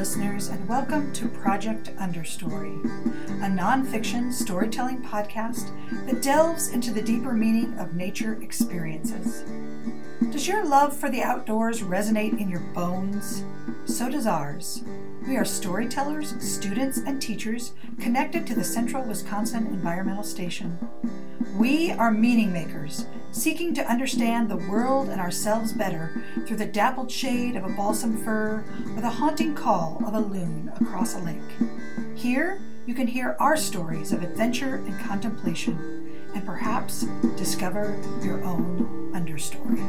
listeners, and welcome to Project Understory, a nonfiction storytelling podcast that delves into the deeper meaning of nature experiences. Does your love for the outdoors resonate in your bones? So does ours. We are storytellers, students, and teachers connected to the Central Wisconsin Environmental Station. We are meaning makers, seeking to understand the world and ourselves better through the dappled shade of a balsam fir or the haunting call of a loon across a lake. Here, you can hear our stories of adventure and contemplation, and perhaps discover your own understory.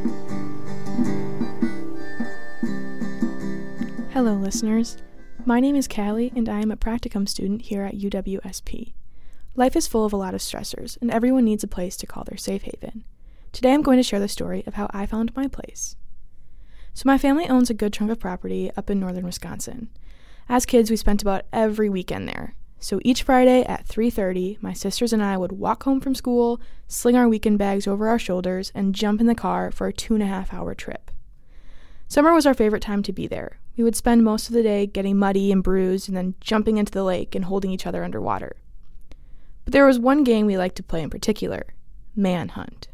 Hello, listeners. My name is Callie, and I am a practicum student here at UWSP. Life is full of a lot of stressors, and everyone needs a place to call their safe haven. Today I'm going to share the story of how I found my place. So my family owns a good chunk of property up in northern Wisconsin. As kids, we spent about every weekend there. So each Friday at 3:30, my sisters and I would walk home from school, sling our weekend bags over our shoulders, and jump in the car for a 2.5-hour trip. Summer was our favorite time to be there. We would spend most of the day getting muddy and bruised and then jumping into the lake and holding each other underwater. But there was one game we liked to play in particular, Manhunt.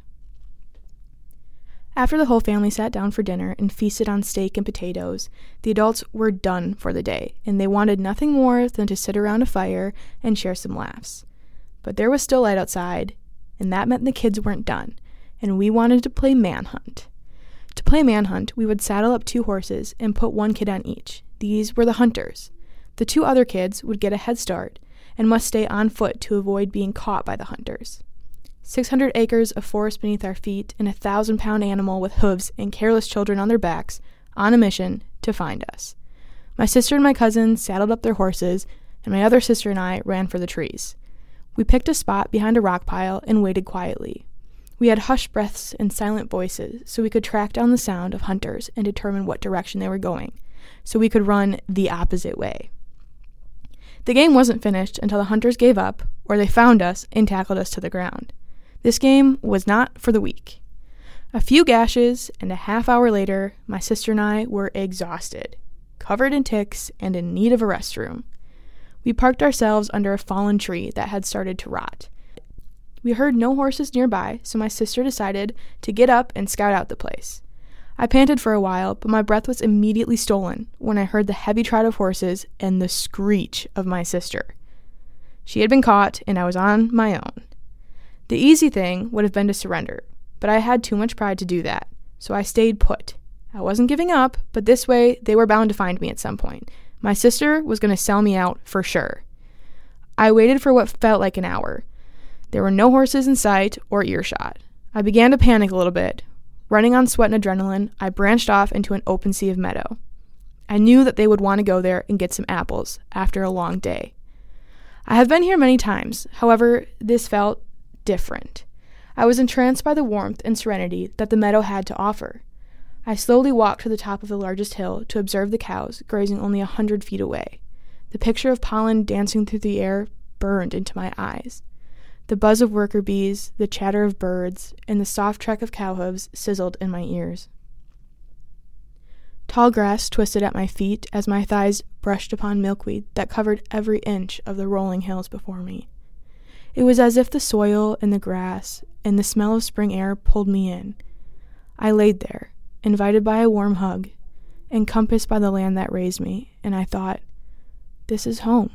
After the whole family sat down for dinner and feasted on steak and potatoes, the adults were done for the day, and they wanted nothing more than to sit around a fire and share some laughs. But there was still light outside, and that meant the kids weren't done, and we wanted to play Manhunt. To play Manhunt, we would saddle up 2 horses and put 1 kid on each. These were the hunters. The 2 other kids would get a head start and must stay on foot to avoid being caught by the hunters. 600 acres of forest beneath our feet and a 1,000-pound animal with hooves and careless children on their backs on a mission to find us. My sister and my cousin saddled up their horses, and my other sister and I ran for the trees. We picked a spot behind a rock pile and waited quietly. We had hushed breaths and silent voices so we could track down the sound of hunters and determine what direction they were going, so we could run the opposite way. The game wasn't finished until the hunters gave up, or they found us and tackled us to the ground. This game was not for the weak. A few gashes, and a half-hour later, my sister and I were exhausted, covered in ticks, and in need of a restroom. We parked ourselves under a fallen tree that had started to rot. We heard no horses nearby, so my sister decided to get up and scout out the place. I panted for a while, but my breath was immediately stolen when I heard the heavy trot of horses and the screech of my sister. She had been caught, and I was on my own. The easy thing would have been to surrender, but I had too much pride to do that, so I stayed put. I wasn't giving up, but this way they were bound to find me at some point. My sister was going to sell me out for sure. I waited for what felt like an hour. There were no horses in sight or earshot. I began to panic a little bit. Running on sweat and adrenaline, I branched off into an open sea of meadow. I knew that they would want to go there and get some apples after a long day. I have been here many times, however, this felt different. I was entranced by the warmth and serenity that the meadow had to offer. I slowly walked to the top of the largest hill to observe the cows grazing only 100 feet away. The picture of pollen dancing through the air burned into my eyes. The buzz of worker bees, the chatter of birds, and the soft trek of cow hooves sizzled in my ears. Tall grass twisted at my feet as my thighs brushed upon milkweed that covered every inch of the rolling hills before me. It was as if the soil and the grass and the smell of spring air pulled me in. I laid there, invited by a warm hug, encompassed by the land that raised me, and I thought, this is home.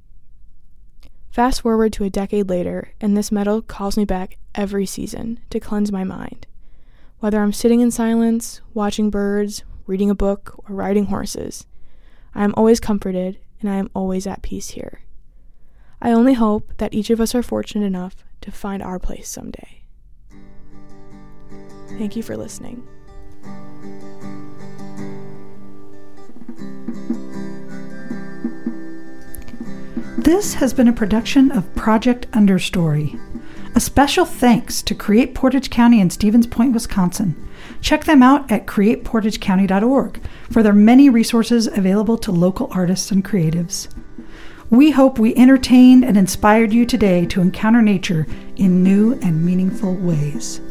Fast forward to a decade later, and this meadow calls me back every season to cleanse my mind. Whether I'm sitting in silence, watching birds, reading a book, or riding horses, I am always comforted, and I am always at peace here. I only hope that each of us are fortunate enough to find our place someday. Thank you for listening. This has been a production of Project Understory. A special thanks to Create Portage County in Stevens Point, Wisconsin. Check them out at createportagecounty.org for their many resources available to local artists and creatives. We hope we entertained and inspired you today to encounter nature in new and meaningful ways.